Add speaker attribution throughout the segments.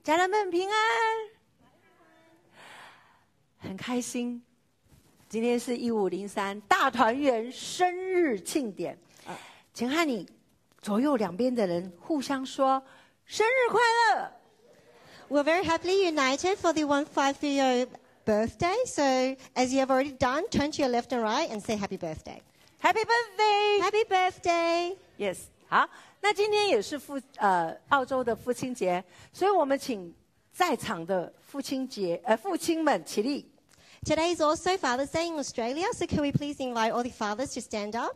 Speaker 1: 家人们平安，很开心。今天是1503大团圆生日庆典，请和你左右两边的人互相说生日快乐。
Speaker 2: We're very happily united for the 150 birthday. So, as you have already done, turn to your left and right and say happy birthday.
Speaker 1: Happy birthday!
Speaker 2: Happy birthday!
Speaker 1: Yes， 好，那今天也是澳洲的父亲节，所以我们请在场的父亲们起立。
Speaker 2: Today is also Father's Day in Australia, so can we please invite all the fathers to stand up?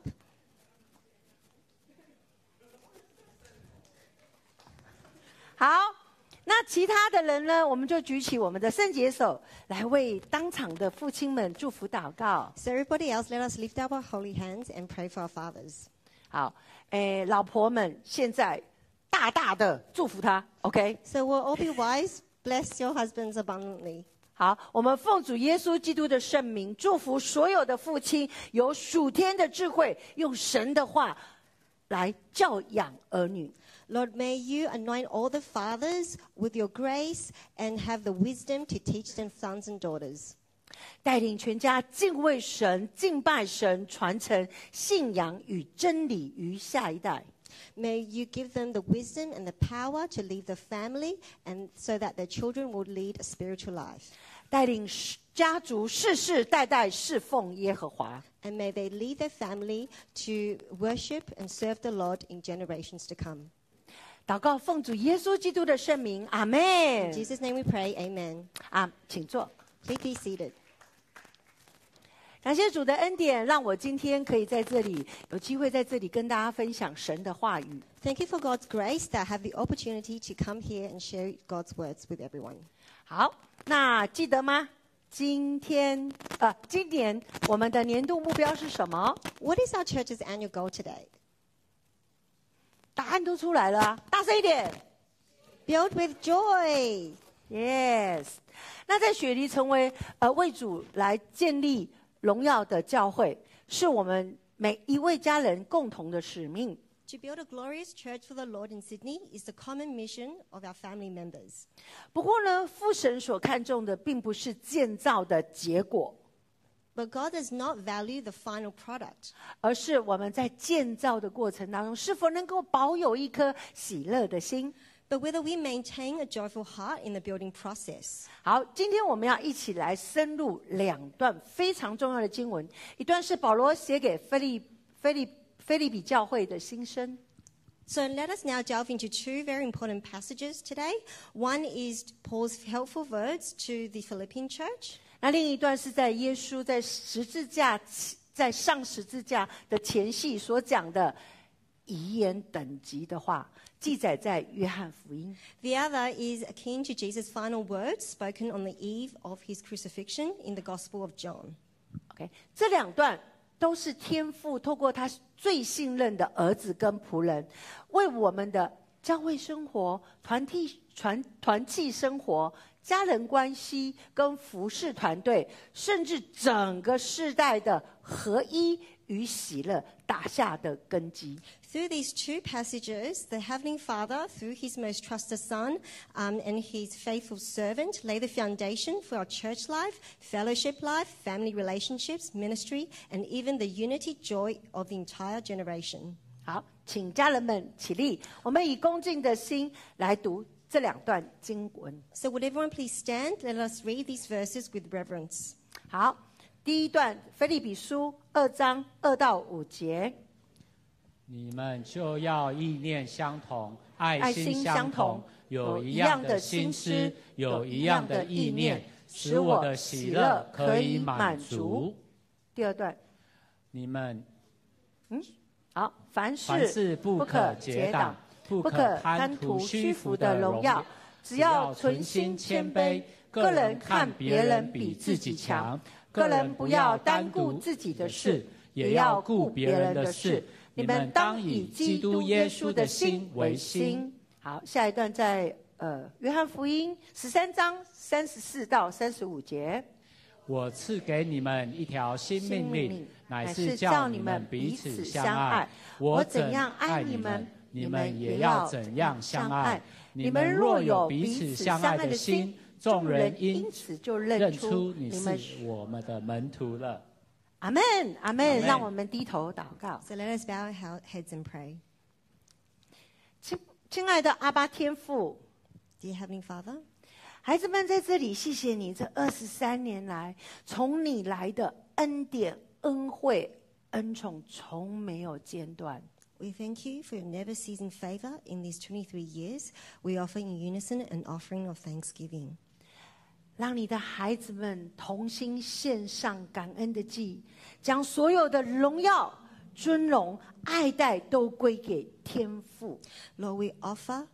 Speaker 1: 好，那其他的人呢，我们就举起我们的圣洁手，来为当场的父亲们祝福祷告。
Speaker 2: So everybody else, let us lift up our holy hands and pray for our fathers.
Speaker 1: 好，老婆们现在大大的祝福他 ，OK？
Speaker 2: So we'll all be wise, bless your husbands abundantly.
Speaker 1: 好，我们奉主耶稣基督的圣名，祝福所有的父亲有属天的智慧，用神的话来教养儿女。
Speaker 2: Lord, may you anoint all the fathers with your grace and have the wisdom to teach them sons and daughters.
Speaker 1: 带领全家敬畏神、敬拜神，传承信仰与真理于下一代。
Speaker 2: May you give them the wisdom and the power to lead the family and so that their children will lead a spiritual life.
Speaker 1: 带领家族世世代代侍奉耶和华。
Speaker 2: And may they lead their family to worship and serve the Lord in generations to come.
Speaker 1: 祷告奉主耶稣基督的圣名，阿门。
Speaker 2: In Jesus' name we pray, amen.
Speaker 1: 请坐。
Speaker 2: Please be seated.
Speaker 1: 感谢主的恩典，让我今天可以在这里有机会在这里跟大家分享神的话语。
Speaker 2: Thank you for God's grace that I have the opportunity to come here and share God's words with everyone.
Speaker 1: 好，那记得吗？今年我们的年度目标是什么？
Speaker 2: What is our church's annual goal today?
Speaker 1: 答案都出来了啊，大声一点。
Speaker 2: Build with joy.
Speaker 1: Yes。那在雪梨成为为主来建立荣耀的教会，是我们每一位家人共同的使命。
Speaker 2: To build a glorious church for the Lord in Sydney is the common mission of our family members.
Speaker 1: 不过呢，父神所看重的并不是建造的结果，
Speaker 2: But God does not value the final product,
Speaker 1: 而是我们在建造的过程当中，是否能够保有一颗喜乐的心。
Speaker 2: but whether we maintain a joyful heart in the building process.
Speaker 1: 好，今天我们要一起来深入两段非常重要的经文，一段是保罗写给腓立比教会的心声。
Speaker 2: So let us now delve into two very important passages today. One is Paul's helpful words to the Philippian church.
Speaker 1: 那另一段是在耶稣在上十字架的前夕所讲的遗言等级的话，记载在约翰福音。
Speaker 2: The other is akin to Jesus' final words spoken on the eve of his crucifixion in the Gospel of John.
Speaker 1: OK， 这两段都是天父透过他最信任的儿子跟仆人，为我们的教会生活、团契生活、家人关系跟服侍团队，甚至整个世代的合一与喜乐打下的根基。
Speaker 2: Through these two passages, the Heavenly Father, through his most trusted Son and his faithful servant, lay the foundation for our church life, fellowship life, family relationships, ministry, and even the unity joy of the entire generation.
Speaker 1: 好，请家人们起立，我们以恭敬的心来读这两段经文。
Speaker 2: So would everyone please stand? Let us read these verses with reverence.
Speaker 1: 好，第一段腓立比书2章2到5节。
Speaker 3: 你们就要意念相同，爱
Speaker 1: 爱
Speaker 3: 心
Speaker 1: 心相
Speaker 3: 相同
Speaker 1: 同，
Speaker 3: 有一样的心思，有一样的意念，使我的喜乐可以满足。
Speaker 1: 第二段，
Speaker 3: 你们
Speaker 1: 好，凡
Speaker 3: 凡事
Speaker 1: 事
Speaker 3: 不可结党，不可贪图虚浮的荣耀，
Speaker 1: 只要存心谦卑，个人看别人比自己强，个人不要单顾自己的事，也要顾别人的事。你们当以基督耶稣的心为心。好，下一段在约翰福音13章34到35节。
Speaker 3: 我赐给你们一条新命令，乃是叫你们彼此相爱。我怎样爱你们， 你们也要怎样相爱。你们若有彼此相爱的心，众人因此就认出你是我们的门徒了。
Speaker 1: 阿们，阿们。让我们低头祷告。
Speaker 2: So let us bow our heads and pray.
Speaker 1: 亲爱的阿爸天父，
Speaker 2: Dear Heavenly Father,
Speaker 1: 孩子们在这里，谢谢你这23年来从你来的恩典、恩惠、恩宠从没有间断。
Speaker 2: we thank you for your never-ceasing favor in these 23 years. We offer in unison an offering of thanksgiving.
Speaker 1: 让你的孩子们同心献上感恩的祭，将所有的荣耀、尊荣、爱戴都归给天父。
Speaker 2: Lord, we offer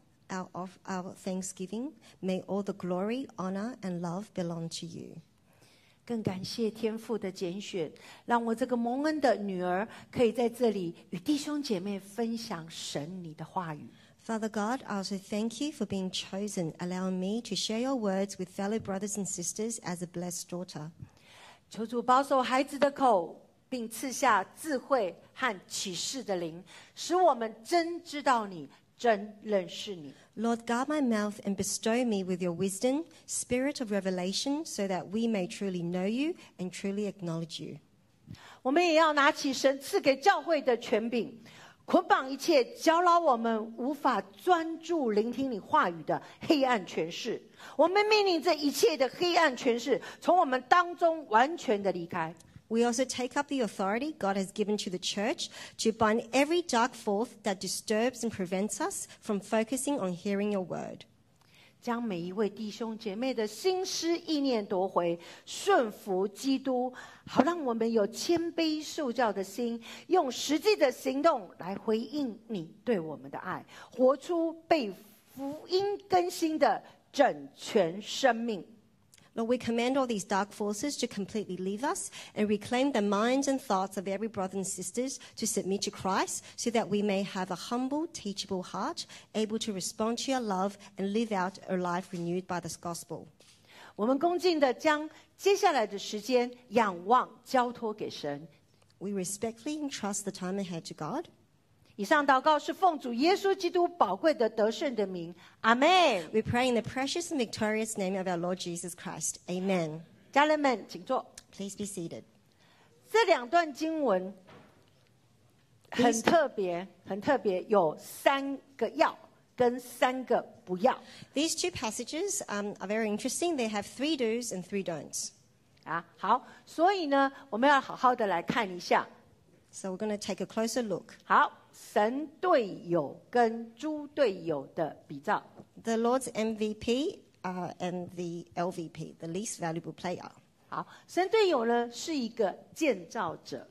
Speaker 2: our thanksgiving. May all the glory, honor, and love belong to you.
Speaker 1: 更感谢天父的拣选，让我这个蒙恩的女儿可以在这里与弟兄姐妹分享神你的话语。
Speaker 2: Father God, I also thank you for being chosen, allowing me to share your words with fellow brothers and sisters as a blessed daughter.
Speaker 1: 求主保守孩子的口，并赐下智慧和启示的灵，使我们真知道你，真认识你。
Speaker 2: Lord, guard my mouth and bestow me with your wisdom, spirit of revelation, so that we may truly know you and truly acknowledge you.
Speaker 1: 我们也要拿起神赐给教会的权柄，捆绑一切搅扰我们无法专注聆听你话语的黑暗权势。我们命令这一切的黑暗权势从我们当中完全的离开。
Speaker 2: We also take up the authority God has given to the church to bind every dark force that disturbs and prevents us from focusing on hearing your word.
Speaker 1: 将每一位弟兄姐妹的心思意念夺回，顺服基督，好让我们有谦卑受教的心，用实际的行动来回应你对我们的爱，活出被福音更新的整全生命。
Speaker 2: Lord, we command all these dark forces to completely leave us and reclaim the minds and thoughts of every brother and sisters to submit to Christ so that we may have a humble, teachable heart, able to respond to your love and live out a life renewed by this gospel.
Speaker 1: 我们恭敬地将接下来的时间仰望交托给神。
Speaker 2: We respectfully entrust the time ahead to God.
Speaker 1: 以上祷告是奉主耶稣基督宝贵的得胜的名，阿门。
Speaker 2: We pray in the precious and victorious name of our Lord Jesus Christ. Amen.
Speaker 1: 家人们，请坐。
Speaker 2: Please be seated.
Speaker 1: 这两段经文很特别，很特别，有3个要跟3个不要。
Speaker 2: These two passages are very interesting. They have 3 do's and 3 don'ts.
Speaker 1: 好，所以呢，我们要好好的来看一下。
Speaker 2: So we're going to take a closer look.
Speaker 1: 好，神队友跟猪队友的比照。
Speaker 2: The Lord's MVP and the LVP, the least valuable player.
Speaker 1: 好，神队友呢是一个建造者，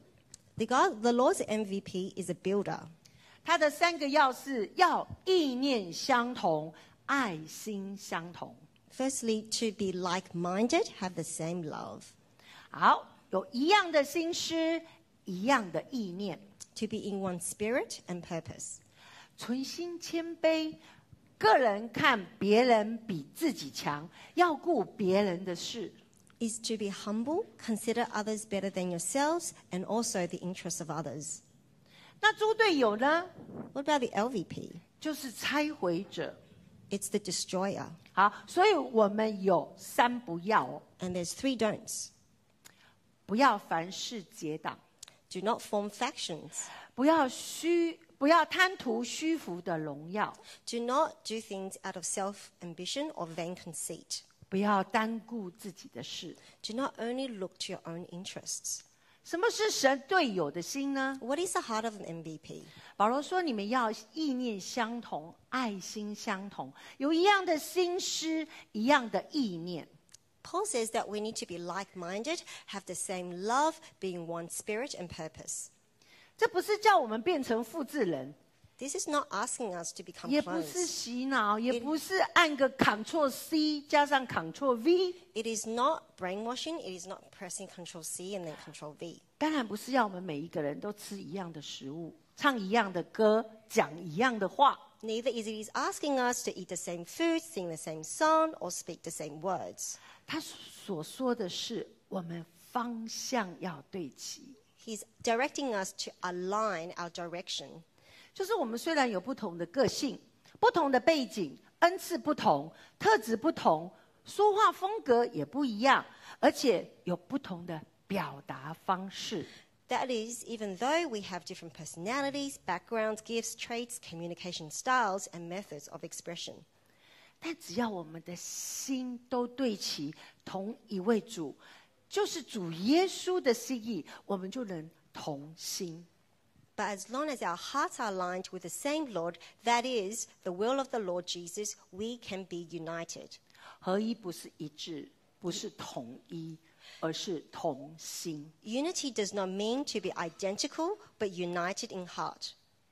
Speaker 2: The Lord's MVP is a builder.
Speaker 1: 他的3个要是要意念相同，爱心相同。
Speaker 2: Firstly, to be like-minded, have the same love.
Speaker 1: 好，有一样的心思，一样的意念，
Speaker 2: To be in one spirit and purpose.
Speaker 1: 存心谦卑，个人看别人比自己强，要顾别人的事。
Speaker 2: Is to be humble, consider others better than yourselves, and also the interests of others.
Speaker 1: 那猪队友呢，
Speaker 2: What about the LVP?
Speaker 1: 就是拆毁者。
Speaker 2: It's the destroyer.
Speaker 1: 好，所以我们有3不要哦，
Speaker 2: And there's 3 don'ts.
Speaker 1: 不要凡事结党，
Speaker 2: Do not form factions.
Speaker 1: 不要贪图虚浮的荣耀，
Speaker 2: Do not do things out of self-ambition or vain conceit.
Speaker 1: 不要单顾自己的事。
Speaker 2: Do not only look to your own interests.
Speaker 1: 什么是神队友的心呢？
Speaker 2: What is the heart of an MVP?
Speaker 1: 保罗说：“你们要意念相同，爱心相同，有一样的心思，一样的意念。”
Speaker 2: Paul says that we need to be like-minded, have the same love, be in one spirit and purpose.
Speaker 1: 这不是叫我们变成复制人，
Speaker 2: This is not asking us to become
Speaker 1: 也不是
Speaker 2: clones.
Speaker 1: 洗脑，也不是按个 Ctrl+C 加上 Ctrl+V，
Speaker 2: It is not brainwashing. It is not pressing Ctrl+C and then Ctrl+V.
Speaker 1: 当然不是要我们每一个人都吃一样的食物，唱一样的歌，讲一样的话。
Speaker 2: Neither is it asking us to eat the same food, sing the same song, or speak the same words.
Speaker 1: 他所说的是，我们方向要对齐。
Speaker 2: He's directing us to align our direction.
Speaker 1: 就是我们虽然有不同的个性、不同的背景、恩赐不同、特质不同，说话风格也不一样，而且有不同的表达方式。
Speaker 2: That is, even though we have different personalities, backgrounds, gifts, traits, communication styles, and methods of expression.
Speaker 1: 但只要我们的心都对齐同一位主，就是主耶稣的心意，我们就能同心。
Speaker 2: But as long as our hearts are aligned with the same Lord, that is, the will of the Lord Jesus, we can be united.
Speaker 1: 合一不是一致，不是统一，而是同心。
Speaker 2: Unity does not mean to be identical, but united in heart.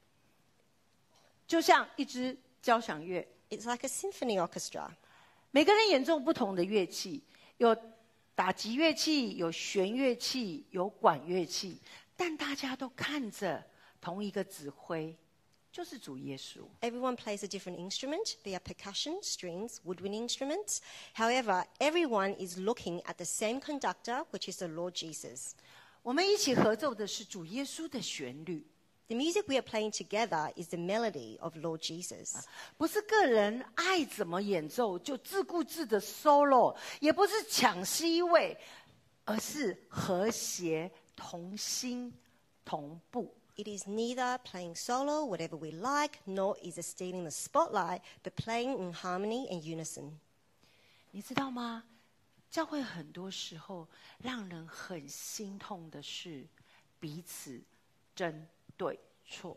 Speaker 1: 就像一支交响乐，
Speaker 2: It's like a symphony orchestra.
Speaker 1: 每个人演奏不同的乐器，有打击乐器，有弦乐器，有管乐器，但大家都看着同一个指挥，就是主耶稣。
Speaker 2: Everyone plays a different instrument. They are percussion, strings, woodwind instruments. However, everyone is looking at the same conductor, which is the Lord Jesus.
Speaker 1: 我们一起合奏的是主耶稣的旋律，
Speaker 2: The music we are playing together is the melody of Lord Jesus.
Speaker 1: 不是个人爱怎么演奏就自顾自的 solo， 也不是抢 C 位，而是和谐、同心、同步。
Speaker 2: It is neither playing solo, whatever we like, nor is it stealing the spotlight, but playing in harmony and unison.
Speaker 1: 你知道吗？教会很多时候让人很心痛的是彼此争对错。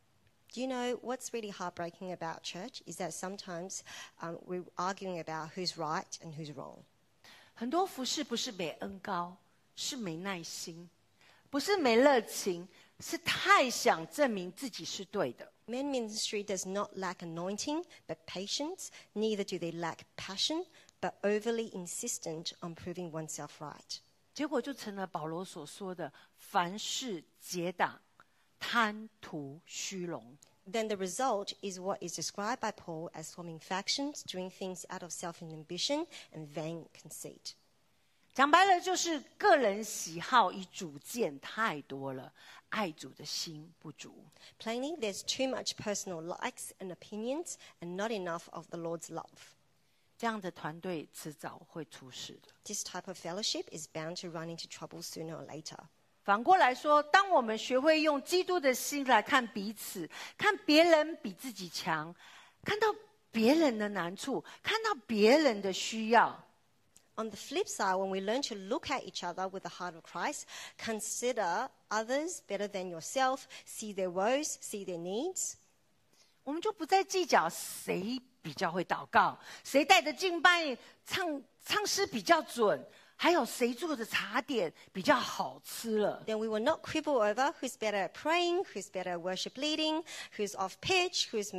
Speaker 2: Do you know what's really heartbreaking about church is that sometimes we're arguing about who's right and who's wrong.
Speaker 1: 很多服事不是没恩高，是没耐心，不是没热情，是太想证明自己是对的。
Speaker 2: Men ministry does not lack anointing, but patience. Neither do they lack passion, but overly insistent on proving oneself right.
Speaker 1: 结果就成了保罗所说的凡事结党，贪图虚荣。
Speaker 2: Then the result is what is described by Paul as forming factions, doing things out of self-ambition and vain conceit.
Speaker 1: 讲白了就是个人喜好与主见太多了，爱主的心不足。
Speaker 2: Plainly, there's too much personal likes and opinions and not enough of the Lord's love.
Speaker 1: 这样的团队迟早会出事的。
Speaker 2: This type of fellowship is bound to run into trouble sooner or later.
Speaker 1: 反过来说，当我们学会用基督的心来看彼此，看别人比自己强，看到别人的难处，看到别人的需要，
Speaker 2: On the flip side, when we learn to look at each other with the heart of Christ, consider others better than yourself, see their woes, see their needs,
Speaker 1: 我们就不再计较谁比较会祷告，谁带的敬拜唱诗比较准，还有谁做的茶点比较好吃了。
Speaker 2: then we will not quibble over who's better at praying, who's better at worship leading, who's off pitch, whose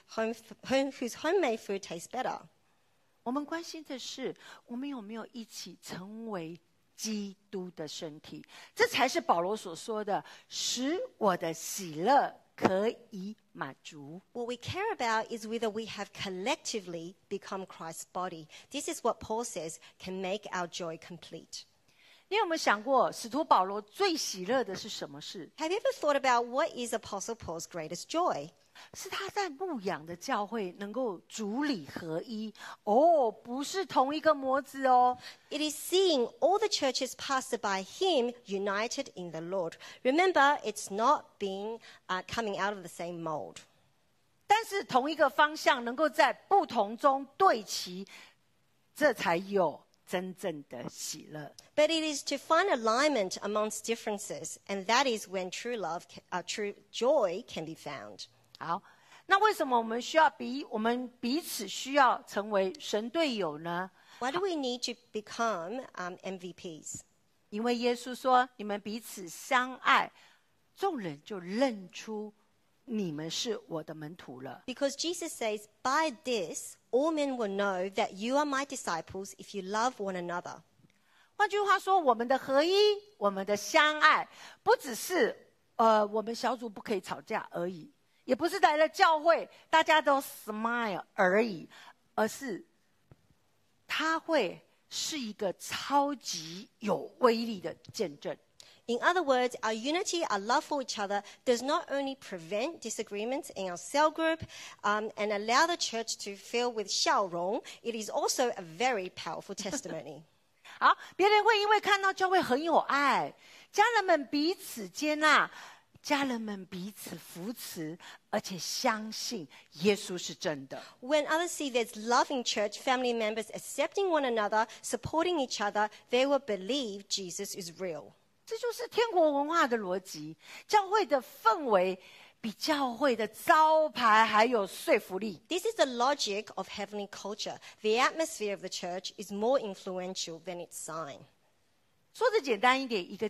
Speaker 2: homemade food tastes better.
Speaker 1: 我们关心的是，我们有没有一起成为基督的身体？这才是保罗所说的，使我的喜乐可以满足。
Speaker 2: What we care about is whether we have collectively become Christ's body. This is what Paul says can make our joy complete.
Speaker 1: 你有没有想过，使徒保罗最喜乐的是什么事？
Speaker 2: Have you ever thought about what is Apostle Paul's greatest joy?
Speaker 1: 是他在牧养的教会能够主理合一。哦，不是同一个模子哦。
Speaker 2: It is seeing all the churches pastored by him united in the Lord. Remember, it's not being coming out of the same mold.
Speaker 1: 但是同一个方向能够在不同中对齐，这才有真正的喜乐。
Speaker 2: But it is to find alignment amongst differences, and that is when true love, true joy can be found.
Speaker 1: 好，那为什么我们彼此需要成为神队友呢？
Speaker 2: Why do we need to become MVPs?
Speaker 1: 因为耶稣说：“你们彼此相爱，众人就认出你们是我的门徒了。”
Speaker 2: Because Jesus says, by this, all men will know that you are my disciples if you love one another.
Speaker 1: 换句话说，我们的合一，我们的相爱，不只是我们小组不可以吵架而已，也不是来了教会大家都 smile 而已，而是它会是一个超级有威力的见证。
Speaker 2: In other words, our unity, our love for each other does not only prevent disagreements in our cell group and allow the church to fill with 笑容, it is also a very powerful testimony.
Speaker 1: 好，别人会因为看到教会很有爱，家人们彼此接纳，家人们彼此扶持，而且相信耶稣是真的。
Speaker 2: When others see there's love in church, family members accepting one another, supporting each other, they will believe Jesus is real.
Speaker 1: 这就是天国文化的逻辑。教会的氛围比教会的招牌还有说服力。
Speaker 2: This is the logic of heavenly culture. The atmosphere of the church is more influential than its sign.
Speaker 1: 说的简单一点，一个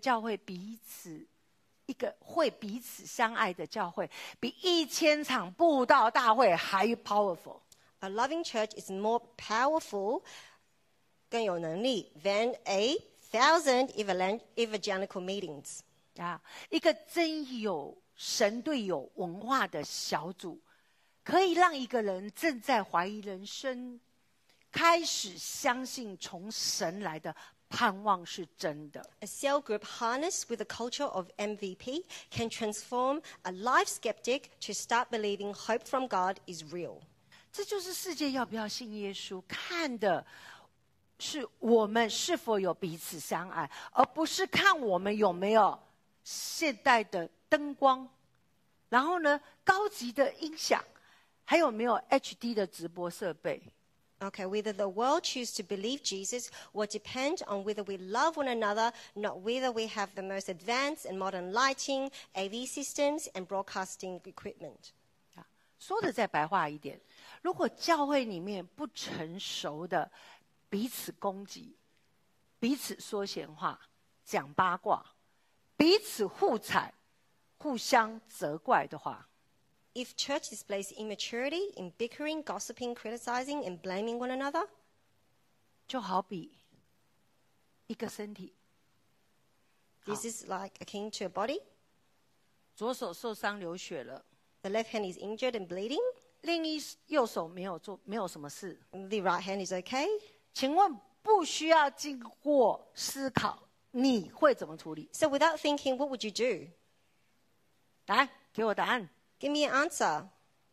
Speaker 1: 会彼此相爱的教会，比1000场布道大会还 powerful。
Speaker 2: A loving church is more powerful, 更有能力 than 1,000 evangelical meetings.
Speaker 1: 啊，一个真有神队友文化的小组，可以让一个人正在怀疑人生，开始相信从神来的盼望是真的。
Speaker 2: A cell group harnessed with the culture of MVP can transform a life skeptic to start believing hope from God is real.
Speaker 1: 这就是世界要不要信耶稣，看的是我们是否有彼此相爱，而不是看我们有没有现代的灯光，然后呢，高级的音响，还有没有 HD 的直播设备。
Speaker 2: Okay, whether the world choose to believe Jesus will depend on whether we love one another, not whether we have the most advanced and modern lighting, AV systems, and broadcasting equipment.
Speaker 1: 说的再白话一点，如果教会里面不成熟的彼此攻击、彼此说闲话、讲八卦、彼此互踩、互相责怪的话，
Speaker 2: If church displays immaturity in bickering, gossiping, criticizing, and blaming one another,
Speaker 1: 就好比一个身体，
Speaker 2: this is like akin to a body.
Speaker 1: 左手受伤流血了，
Speaker 2: The left hand is injured and bleeding.
Speaker 1: 右手没有什么事，
Speaker 2: The right hand is okay.
Speaker 1: 请问不需要经过思考，你会怎么处理？
Speaker 2: So without thinking, what would you do?
Speaker 1: 来，给我答案，
Speaker 2: Give me an answer.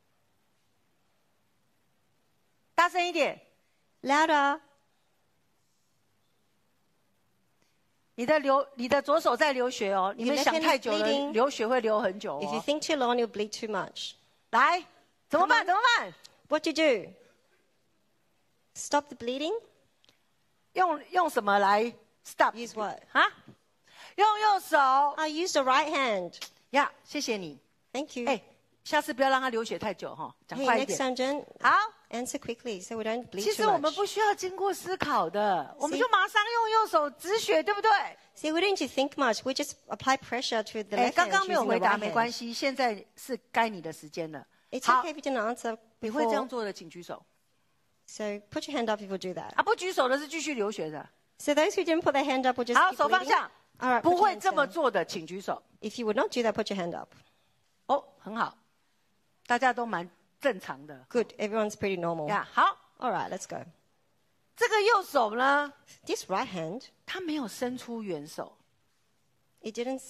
Speaker 1: 大声一点。
Speaker 2: Louder.
Speaker 1: 你的左手在流血哦，你们
Speaker 2: left
Speaker 1: 想
Speaker 2: hand is
Speaker 1: 太久了，
Speaker 2: bleeding.
Speaker 1: 流血会流很久
Speaker 2: If you
Speaker 1: 哦。
Speaker 2: think too long, you'll bleed too much.
Speaker 1: 来，怎么办？怎么办？
Speaker 2: What do you do? Stop the bleeding?
Speaker 1: 用什么来 stop？
Speaker 2: Use what?
Speaker 1: 啊？用右手
Speaker 2: I used the right hand.
Speaker 1: 呀，谢谢你。
Speaker 2: Thank you.
Speaker 1: 哎，下次不要让它流血太久哈，讲
Speaker 2: Hey,
Speaker 1: 快一
Speaker 2: next
Speaker 1: 点。
Speaker 2: time, Jen,
Speaker 1: 好，
Speaker 2: answer quickly so we don't bleed
Speaker 1: 其实
Speaker 2: too
Speaker 1: 我们
Speaker 2: much.
Speaker 1: 不需要经过思考的，我们就马上用右手止血，对不对？
Speaker 2: See, we don't need to think much. We just apply pressure to the
Speaker 1: 哎，
Speaker 2: left
Speaker 1: 刚
Speaker 2: hand
Speaker 1: 刚没有
Speaker 2: using the
Speaker 1: 回答
Speaker 2: right
Speaker 1: 没关
Speaker 2: hand.
Speaker 1: 系，现在是该你的时间了。
Speaker 2: It's
Speaker 1: 好
Speaker 2: okay，if you didn't answer
Speaker 1: 你会这样
Speaker 2: before.
Speaker 1: 做的，请举手。
Speaker 2: So put your hand up if you do that.
Speaker 1: 啊，不举手的是继续流血的。
Speaker 2: So those who didn't put their hand up will just
Speaker 1: 好，
Speaker 2: keep
Speaker 1: 手放
Speaker 2: bleeding.
Speaker 1: 下。
Speaker 2: All right,
Speaker 1: 不
Speaker 2: put your
Speaker 1: 会
Speaker 2: hands
Speaker 1: 这么
Speaker 2: down.
Speaker 1: 做的，请举手。
Speaker 2: If you would not do that, put your hand up.
Speaker 1: 哦，很好，大家都蛮正常的
Speaker 2: Good. Everyone's pretty normal.
Speaker 1: 呀。好，
Speaker 2: All right, let's go.
Speaker 1: 这个右手呢，
Speaker 2: This right hand,
Speaker 1: 他没有伸出援手，
Speaker 2: it didn't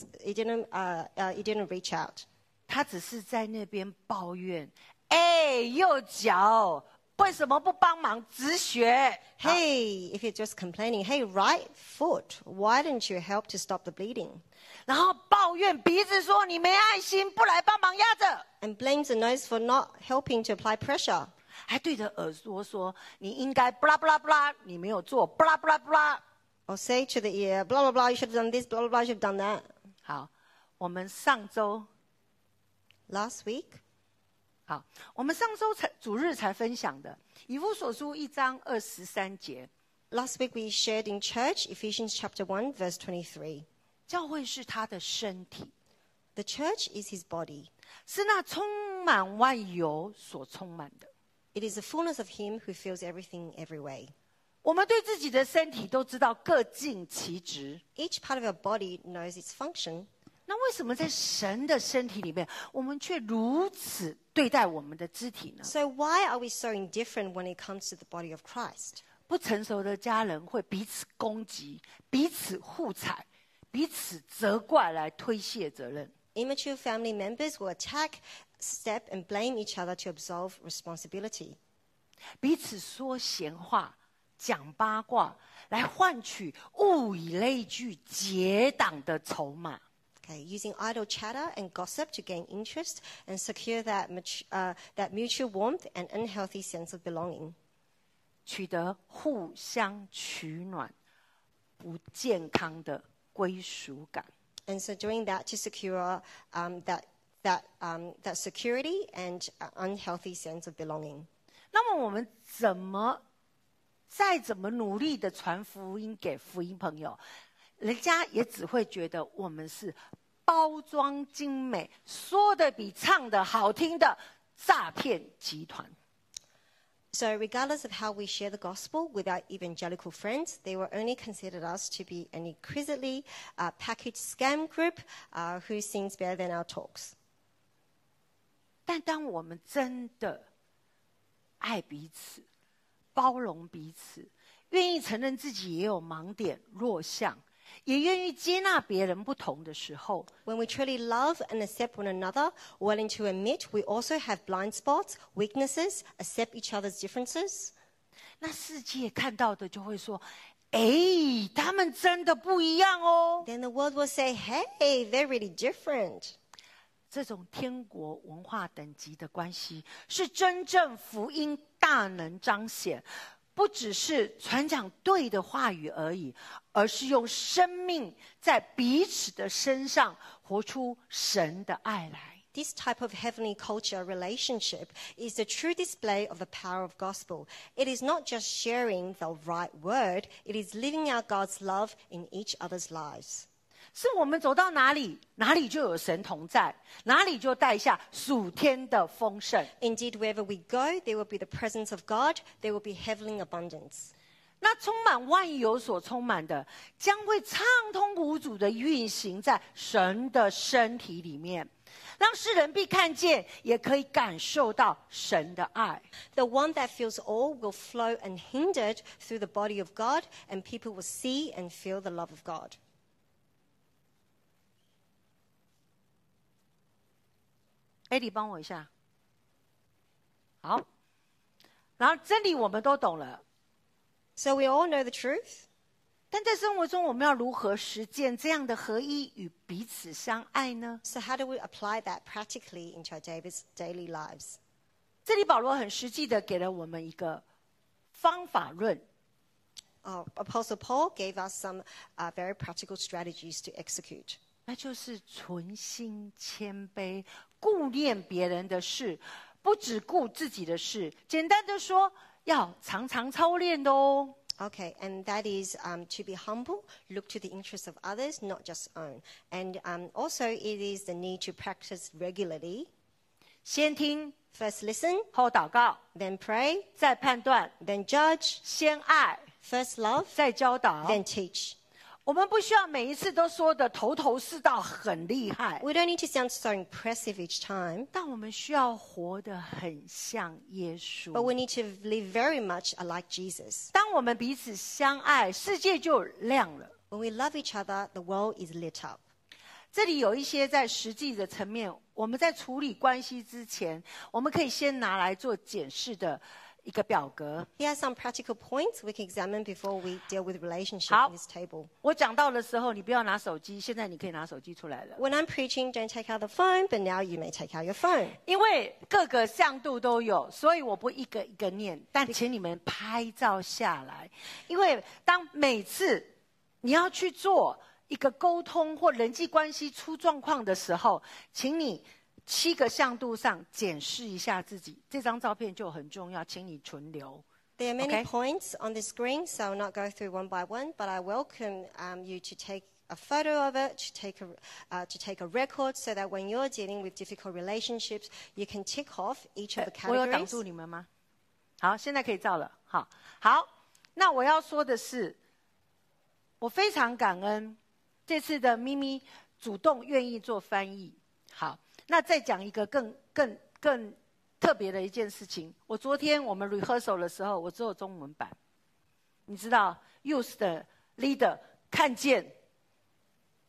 Speaker 2: reach out.
Speaker 1: 他只是在那边抱怨。哎，右脚为什么不帮忙止血？
Speaker 2: Hey, if you're just complaining, hey, right foot, why didn't you help to stop the bleeding?
Speaker 1: 然后抱怨鼻子说你没爱心，不来帮忙压着，
Speaker 2: And blames the nose for not helping to apply pressure.
Speaker 1: 还对着耳朵说你应该不啦不啦不啦，你没有做不啦不啦不啦。
Speaker 2: Or say to the ear, blah, blah, blah, you should have done this, blah, blah, blah, you should have done that.
Speaker 1: 好，我们上周
Speaker 2: Last week,
Speaker 1: 好，我们上周主日才分享的以弗所书1章23节，
Speaker 2: last week we shared in church, Ephesians chapter 1, verse 23.
Speaker 1: 教会是他的身体，
Speaker 2: The church is his body.
Speaker 1: 是那充满万有所充满的。
Speaker 2: It is the fullness of him who fills everything every way.
Speaker 1: 我们对自己的身体都知道各尽其职，
Speaker 2: Each part of our body knows its function.
Speaker 1: 那为什么在神的身体里面，我们却如此对待我们的肢体呢？
Speaker 2: So why are we so indifferent when it comes to the body of Christ?
Speaker 1: 不成熟的家人会彼此攻击、彼此互踩、 彼此责怪来推卸责任。
Speaker 2: Immature family members will attack, step, and blame each other to absolve responsibility.
Speaker 1: 彼此说闲话，讲八卦，来换取物以类聚、结党的筹码。
Speaker 2: Okay, using idle chatter and gossip to gain interest and secure that mutual warmth and unhealthy sense of belonging.
Speaker 1: 取得互相取暖、不健康的归属感。
Speaker 2: And so doing that to secure that security and unhealthy sense of belonging.
Speaker 1: 那么我们再怎么努力的传福音给福音朋友，人家也只会觉得我们是包装精美、说的比唱的好听的诈骗集团。
Speaker 2: So regardless of how we share the gospel with our evangelical friends, they will only consider us to be an increasingly packaged scam group who sings better than our talks.
Speaker 1: 但当我们真的爱彼此、包容彼此，愿意承认自己也有盲点、弱项，也愿意接纳别人不同的时候，
Speaker 2: When we truly love and accept one another, willing to admit we also have blind spots, weaknesses, accept each other's differences,
Speaker 1: 那世界看到的就会说：“哎，他们真的不一样哦。”
Speaker 2: then the world will say, hey, they're really different.
Speaker 1: 这种天国文化等级的关系，是真正福音大能彰显，不只是传讲对的话语而已，而是用生命在彼此的身上活出神的爱来。
Speaker 2: This type of heavenly culture relationship is the true display of the power of gospel. It is not just sharing the right word, it is living out God's love in each other's lives.
Speaker 1: 是我们走到哪里，哪里就有神同在，哪里就带下属天的丰盛。
Speaker 2: Indeed, wherever we go, there will be the presence of God, there will be heavenly abundance.
Speaker 1: 那充满万有所充满的，将会畅通无阻的运行在神的身体里面，让世人必看见，也可以感受到神的爱。
Speaker 2: The one that fills all will flow unhindered through the body of God, and people will see and feel the love of God.
Speaker 1: 艾迪，帮我一下。好，然后真理我们都懂了，
Speaker 2: So we all know the truth.
Speaker 1: 但在生活中，我们要如何实践这样的合一与彼此相爱呢？
Speaker 2: So how do we apply that practically into our daily lives?
Speaker 1: 这里保罗很实际的给了我们一个方法论。
Speaker 2: Apostle Paul gave us some very practical strategies to execute.
Speaker 1: 那就是存心谦卑，顾念别人的事，不只顾自己的事。简单的说，要常常操练的哦。
Speaker 2: Okay, and that is to be humble, look to the interests of others, not just own. And also it is the need to practice regularly.
Speaker 1: 先听，
Speaker 2: First listen,
Speaker 1: 后祷告，
Speaker 2: then pray,
Speaker 1: 再判断，
Speaker 2: then judge,
Speaker 1: 先爱，
Speaker 2: first love,
Speaker 1: 再教导。
Speaker 2: then teach.
Speaker 1: 我们不需要每一次都说的头头是道，很厉害，
Speaker 2: We don't need to sound so impressive each time,
Speaker 1: 但我们需要活得很像耶稣。
Speaker 2: but we need to live very much like Jesus.
Speaker 1: 当我们彼此相爱，世界就亮了。
Speaker 2: When we love each other, the world is lit up.
Speaker 1: 这里有一些在实际的层面，我们在处理关系之前，我们可以先拿来做检视的一个表格。
Speaker 2: Here are some practical points we can examine before we deal with relationship
Speaker 1: 好
Speaker 2: in this table.
Speaker 1: 我讲到的时候，你不要拿手机，现在你可以拿手机出来了，
Speaker 2: When I'm preaching, don't take out the phone, but now you may take out your phone.
Speaker 1: 因为各个向度都有，所以我不一个一个念，但请你们拍照下来，因为当每次你要去做一个沟通或人际关系出状况的时候，请你7个向度上检视一下自己，这张照片就很重要，请你存留。
Speaker 2: There are many
Speaker 1: Okay.
Speaker 2: points on the screen, so I'll not go through one by one, but I welcome you to take a photo of it, to take a record, so that when you're dealing with difficult relationships, you can tick off each of the
Speaker 1: 我有挡
Speaker 2: categories.
Speaker 1: 住你们吗？好，现在可以照了。好，那我要说的是，我非常感恩这次的咪咪主动愿意做翻译。好，那再讲一个更特别的一件事情。我昨天我们 rehearsal 的时候，我只有中文版。你知道 ，youth 的 leader 看见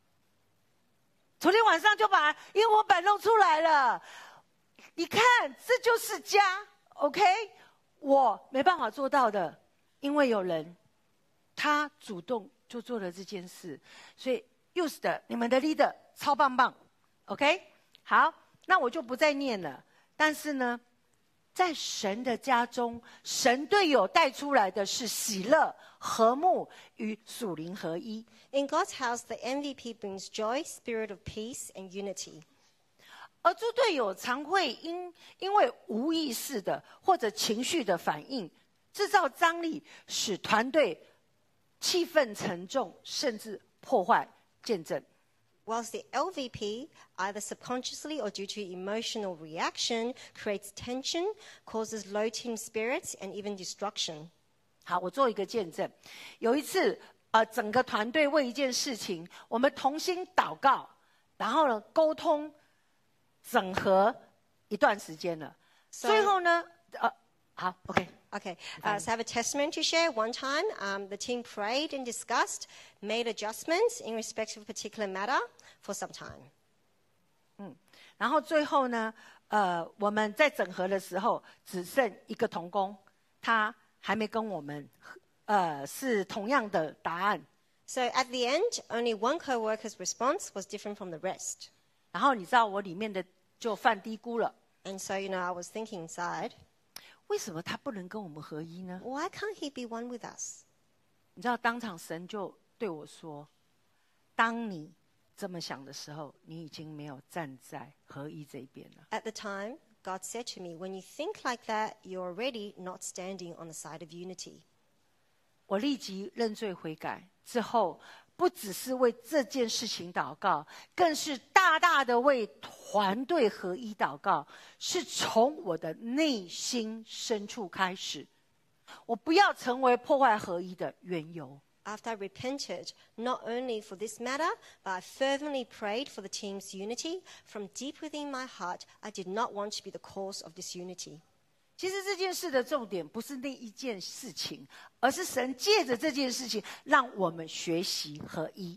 Speaker 1: 昨天晚上就把烟火板弄出来了。你看，这就是家 ，OK？ 我没办法做到的，因为有人他主动就做了这件事，所以 Youth 的你们的 leader 超棒棒 ，OK？ 好，那我就不再念了。但是呢，在神的家中，神队友带出来的是喜乐、和睦与属灵合一。
Speaker 2: In God's house, the MVP brings joy, spirit of peace, and unity.
Speaker 1: 而猪队友常会因为无意识的或者情绪的反应，制造张力，使团队气氛沉重，甚至破坏见证。
Speaker 2: Whilst the LVP, either subconsciously or due to emotional reaction, creates tension, causes low team spirits, and even destruction.
Speaker 1: 好，我做一个见证。有一次，整个团队为一件事情，我们同心祷告，然后呢，沟通、整合一段时间了。最后呢，好 ，OK。
Speaker 2: Okay, so I have a testimony to share. One time, the team prayed and discussed, made adjustments in respect of a particular matter for some time.
Speaker 1: 然后最后呢，我们在整合的时候，只剩一个同工，他还没跟我们，是同样的答案。
Speaker 2: So at the end, only one co-worker's response was different from the rest.
Speaker 1: 然后你知道我里面的就犯嘀咕了。
Speaker 2: And so, I was thinking inside,
Speaker 1: 为什么他不能跟我们合一呢？
Speaker 2: why can't he be one with us?
Speaker 1: 你知道，当场神就对我说：“当你这么想的时候，你已经没有站在合一这一边了。”
Speaker 2: At the time, God said to me, when you think like that, you're already not standing on the side of unity.
Speaker 1: 我立即认罪悔改之后，不只是为这件事情祷告，更是大大的为团队合一祷告，是从我的内心深处开始。我不要成为破坏合一的缘由。
Speaker 2: After I repented, not only for this matter, but I fervently prayed for the team's unity. From deep within my heart, I did not want to be the cause of disunity.
Speaker 1: 其实这件事的重点不是那一件事情，而是神借着这件事情让我们学习合一。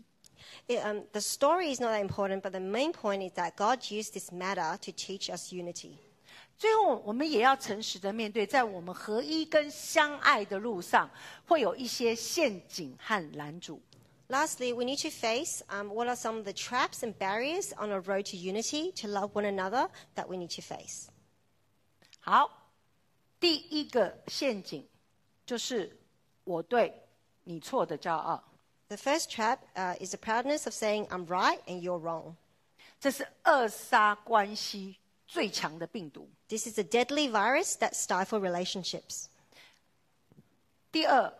Speaker 2: The story is not that important, but the main point is that God used this matter to teach us unity.
Speaker 1: 最后，我们也要诚实的面对，在我们合一跟相爱的路上，会有一些陷阱和拦阻。
Speaker 2: Lastly, we need to face what are some of the traps and barriers on a road to unity, to love one another, that we need to face.
Speaker 1: 好，第一个陷阱就是我对你错的骄傲，
Speaker 2: The first trap is the proudness of saying, I'm right and you're wrong.
Speaker 1: 这是扼杀关系最强的病毒。
Speaker 2: This is a deadly virus that stifles relationships.
Speaker 1: 第二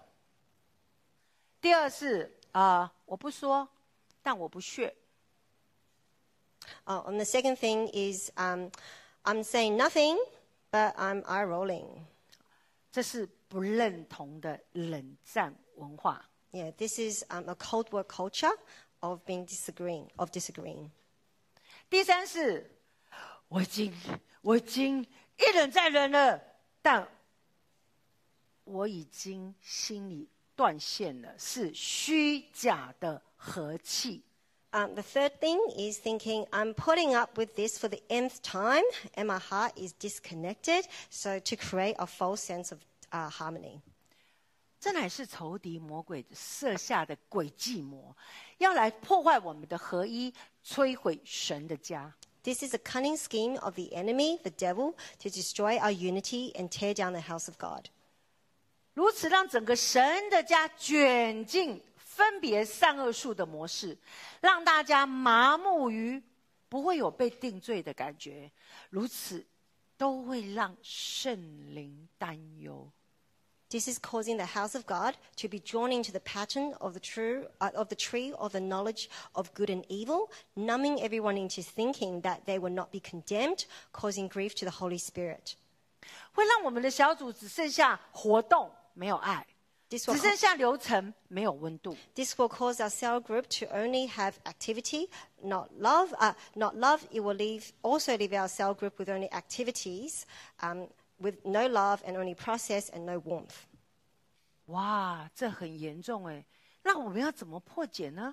Speaker 1: 是我不说，但我不屑。
Speaker 2: And the second thing is, I'm saying nothing, but I'm eye rolling.
Speaker 1: 这是不认同的冷战文化。
Speaker 2: Yeah, this is a Cold War culture of disagreeing.
Speaker 1: 第三是，我已经一忍再忍了，但我已经心里断线了，是虚假的和气。
Speaker 2: The third thing is thinking, I'm putting up with this for the nth time, and my heart is disconnected, so to create a false sense of harmony.
Speaker 1: 这乃是仇敌魔鬼设下的诡计谋，要来破坏我们的合一，摧毁神的家。
Speaker 2: This is a cunning scheme of the enemy, the devil, to destroy our unity and tear down the house of God.
Speaker 1: 如此让整个神的家卷进分别善恶树的模式，让大家麻木于不会有被定罪的感觉，如此都会让圣灵担忧。
Speaker 2: This is causing the house of God to be drawn into the pattern of the tree of the knowledge of good and evil, numbing everyone into thinking that they will not be condemned, causing grief to the Holy Spirit.
Speaker 1: 会让我们的小组只剩下活动，没有爱；
Speaker 2: This
Speaker 1: 只
Speaker 2: will,
Speaker 1: 剩下流程，没有温度。
Speaker 2: this will cause our cell group to only have activity, not love. It will also leave our cell group with only activities, with no love and only process and no warmth.
Speaker 1: 哇，这很严重哎！那我们要怎么破解呢？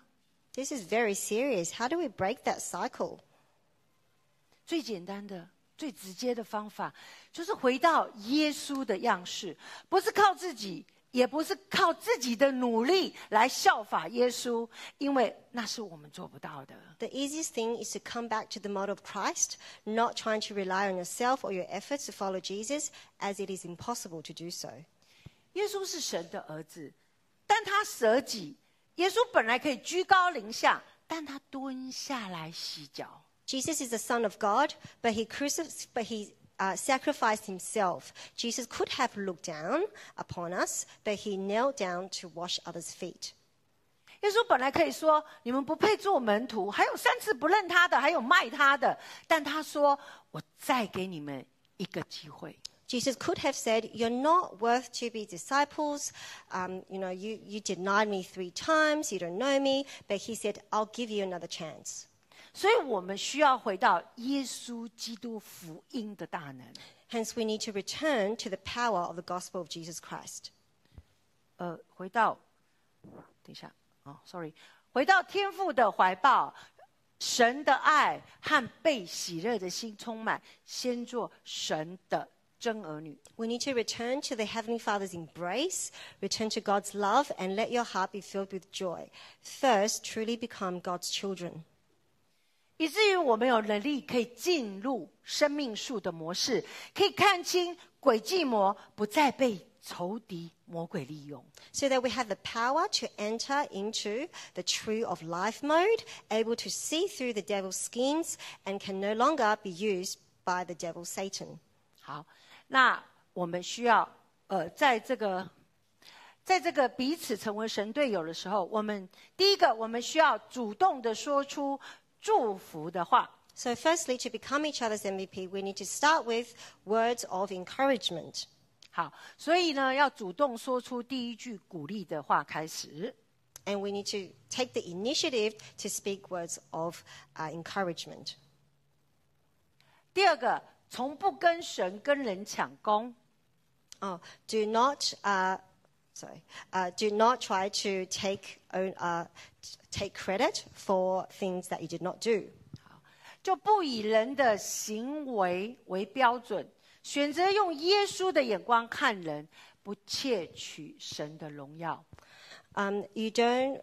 Speaker 2: This is very serious. How do we break that cycle?
Speaker 1: 最简单的、最直接的方法，就是回到耶稣的样式，不是靠自己，也不是靠自己的努力来效法耶稣，因为那是我们做不到的。
Speaker 2: The easiest thing is to come back to the model of Christ, not trying to rely on yourself or your efforts to follow Jesus, as it is impossible to do so.
Speaker 1: 耶稣是神的儿子，但他舍己。耶稣本来可以居高临下，但他蹲下来洗脚。
Speaker 2: Jesus is the Son of God, but he sacrificed himself. Jesus could have looked down upon us, but he knelt down to wash others' feet.
Speaker 1: 耶稣本来可以说你们不配做门徒，还有3次不认他的，还有卖他的，但他说我再给你们一个机会。
Speaker 2: Jesus could have said, you're not worth to be disciples. You denied me 3 times. You don't know me. But he said, I'll give you another chance.
Speaker 1: 所以我们需要回到耶稣基督福音的大能。
Speaker 2: Hence, we need to return to the power of the gospel of Jesus Christ.
Speaker 1: 回到天父的怀抱，神的爱和被喜乐的心充满，先做神的真儿女。
Speaker 2: We need to return to the Heavenly Father's embrace, return to God's love, and let your heart be filled with joy. First, truly become God's children.
Speaker 1: 以至于我们有能力可以进入生命树的模式，可以看清诡计魔不再被仇敌魔鬼利用。
Speaker 2: So that we have the power to enter into the tree of life mode, able to see through the devil's schemes, and can no longer be used by the devil Satan.
Speaker 1: 好，那我们需要在这个彼此成为神队友的时候，第一个我们需要主动的说出祝福的话。
Speaker 2: So firstly, to become each other's MVP, we need to start with words of encouragement.
Speaker 1: 好，所以呢，要主动说出第一句鼓励的话开始。
Speaker 2: And we need to take the initiative to speak words of encouragement.
Speaker 1: 第二个，从不跟神跟人抢功。
Speaker 2: Do not try to take credit for things that you did not do.
Speaker 1: 就不以人的行为为标准，选择用耶稣的眼光看人，不窃取神的荣耀。
Speaker 2: You don't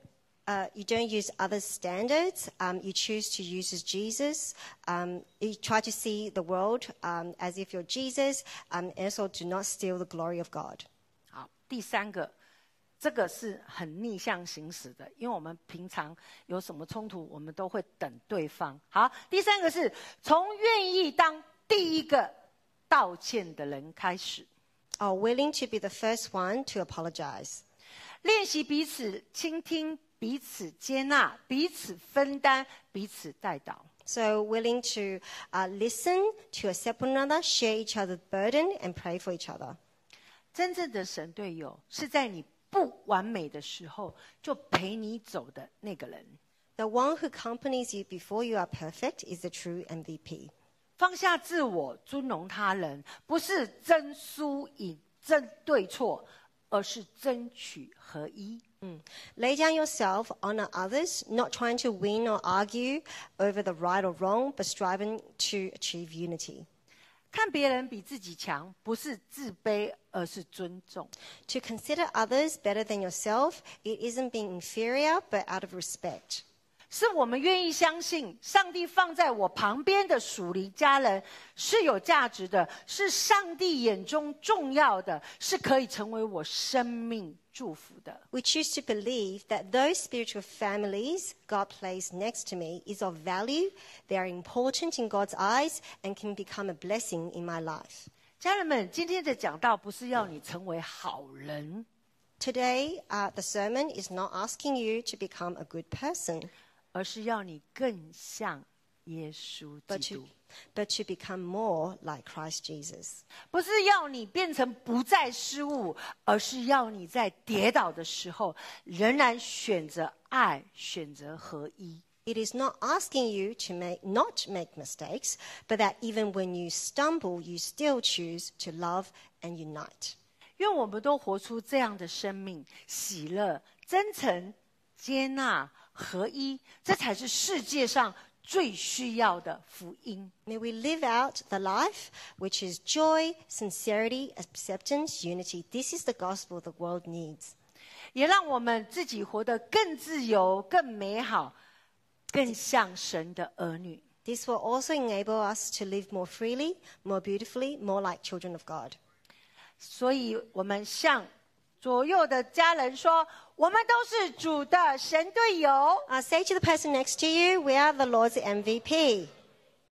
Speaker 2: use other standards. You choose to use as Jesus. You try to see the world as if you're Jesus, and also do not steal the glory of God.
Speaker 1: 好，第三个，这个是很逆向行驶的，因为我们平常有什么冲突，我们都会等对方。好，第三个是从愿意当第一个道歉的人开始。
Speaker 2: Willing to be the first one to apologize.
Speaker 1: 练习彼此倾听，彼此接纳，彼此分担，彼此代祷。
Speaker 2: So willing to listen, to accept one another, share each other's burden, and pray for each other.
Speaker 1: 真正的神队友是在你不完美的时候就陪你走的那个人。
Speaker 2: The one who accompanies you before you are perfect is the true MVP.
Speaker 1: 放下自我，尊荣他人，不是争输赢、争对错，而是争取合一。
Speaker 2: Lay down yourself, honor others, not trying to win or argue over the right or wrong, but striving to achieve unity.
Speaker 1: 看别人比自己强，不是自卑，而是尊重。
Speaker 2: To consider others better than yourself, it isn't being inferior, but out of respect.
Speaker 1: 是我们愿意相信上帝放在我旁边的属灵家人是有价值的，是上帝眼中重要的，是可以成为我生命祝福的。
Speaker 2: We choose to believe that those spiritual families God placed next to me is of value, they are important in God's eyes, and can become a blessing in my life.
Speaker 1: 家人们，今天的讲道不是要你成为好人。
Speaker 2: Today, the sermon is not asking you to become a good person,
Speaker 1: 而是要你更像耶稣基督。
Speaker 2: but to become more like Christ Jesus.
Speaker 1: 不是要你变成不再失误，而是要你在跌倒的时候，仍然选择爱，选择合一。
Speaker 2: It is not asking you to not make mistakes, but that even when you stumble, you still choose to love and unite.
Speaker 1: 愿我们都活出这样的生命：喜乐、真诚、接纳、 合一，这才是世界上最需要的福音。
Speaker 2: May we live out the life which is joy, sincerity, acceptance, unity. This is the gospel the world needs.
Speaker 1: 也让我们自己活得更自由、更美好、更像神的儿女。
Speaker 2: This will also enable us to live more freely, more beautifully, more like children of God.
Speaker 1: 所以我们向左右的家人说，我们都是主的神队友。
Speaker 2: Say to the person next to you, we are the Lord's MVP.